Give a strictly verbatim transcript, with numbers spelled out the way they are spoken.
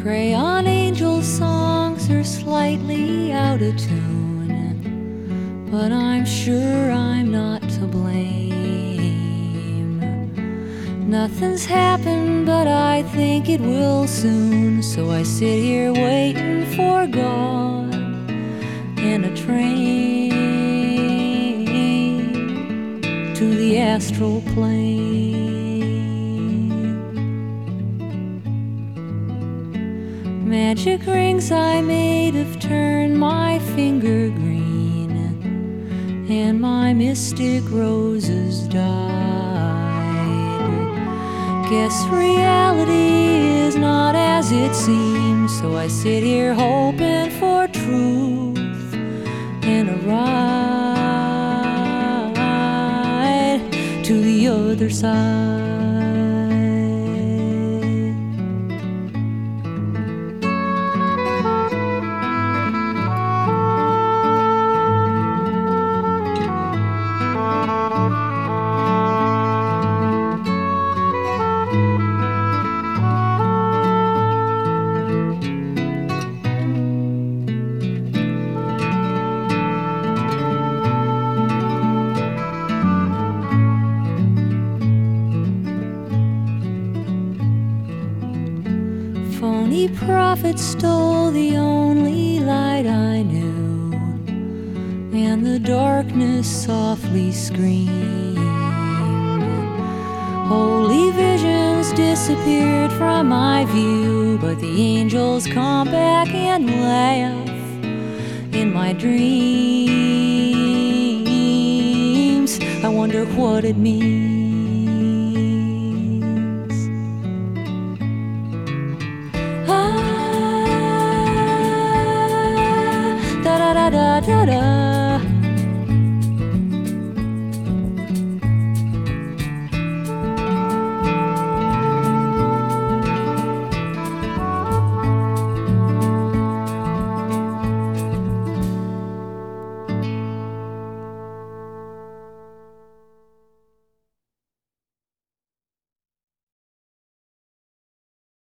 Crayon angel songs are slightly out of tune, but I'm sure I'm not to blame. Nothing's happened, but I think it will soon, so I sit here waiting for God and a train to the astral plane. Magic rings I made have turned my finger green, and my mystic roses died. Guess reality is not as it seems, so I sit here hoping for truth and a ride to the other side. Phony prophets stole the only light I knew, and the darkness softly screamed. Holy visions disappeared from my view, but the angels come back and laugh in my dreams. I wonder what it means.